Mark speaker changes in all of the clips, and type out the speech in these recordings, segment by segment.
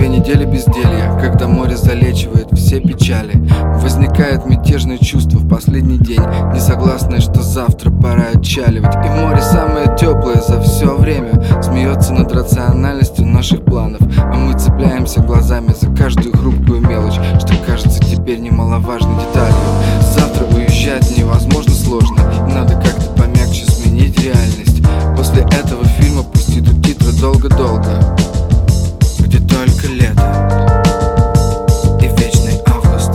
Speaker 1: 2 недели безделья, когда море залечивает все печали. Возникает мятежное чувство в последний день, не согласное, что завтра пора отчаливать. И море самое теплое за все время смеется над рациональностью наших планов. А мы цепляемся глазами за каждую хрупкую мелочь, что кажется теперь немаловажной деталью. Завтра уезжать невозможно сложно, и надо как-то помягче сменить реальность. После этого фильма пусть идут титры долго-долго, где только лето и вечный август,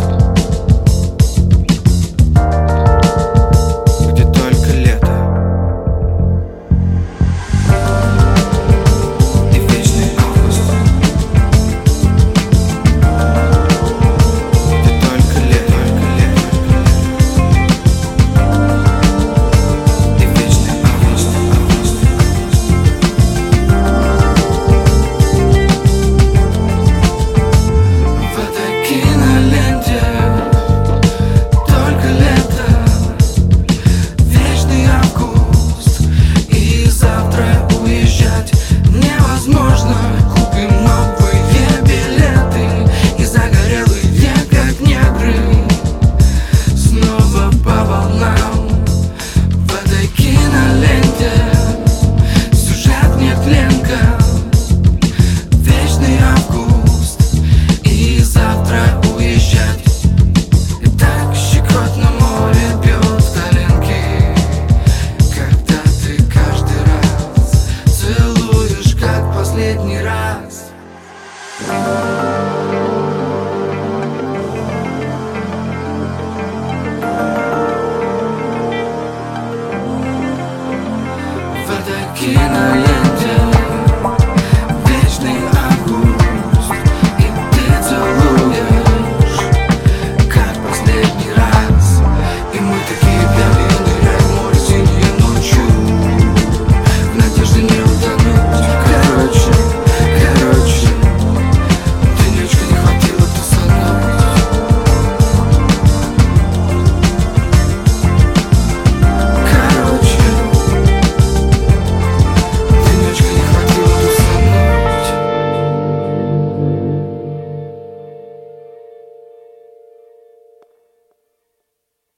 Speaker 1: где только лето и вечный август, где только лето и вечный август. В этой киноленте только лето, вечный август, и завтра уезжать невозможно. Купим новые билеты и загорелые, как негры, снова по волнам. В этой киноленте сюжет нетленка, вечный август, и завтра уезжать. И так щекотно море бьет в коленки, когда ты каждый раз целуешь, как последний раз. В этой киноленте